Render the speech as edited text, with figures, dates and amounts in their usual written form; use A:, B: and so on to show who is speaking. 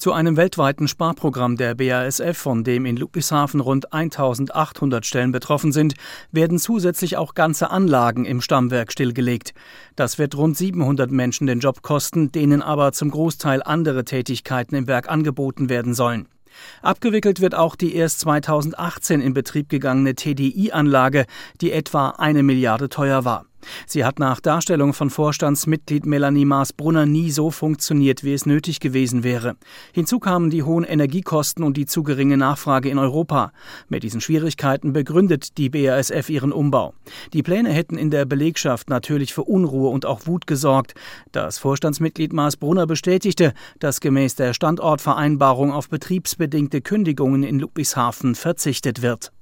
A: Zu einem weltweiten Sparprogramm der BASF, von dem in Ludwigshafen rund 1.800 Stellen betroffen sind, werden zusätzlich auch ganze Anlagen im Stammwerk stillgelegt. Das wird rund 700 Menschen den Job kosten, denen aber zum Großteil andere Tätigkeiten im Werk angeboten werden sollen. Abgewickelt wird auch die erst 2018 in Betrieb gegangene TDI-Anlage, die etwa 1 Milliarde teuer war. Sie hat nach Darstellung von Vorstandsmitglied Melanie Maas-Brunner nie so funktioniert, wie es nötig gewesen wäre. Hinzu kamen die hohen Energiekosten und die zu geringe Nachfrage in Europa. Mit diesen Schwierigkeiten begründet die BASF ihren Umbau. Die Pläne hätten in der Belegschaft natürlich für Unruhe und auch Wut gesorgt. Das Vorstandsmitglied Maas-Brunner bestätigte, dass gemäß der Standortvereinbarung auf betriebsbedingte Kündigungen in Ludwigshafen verzichtet wird.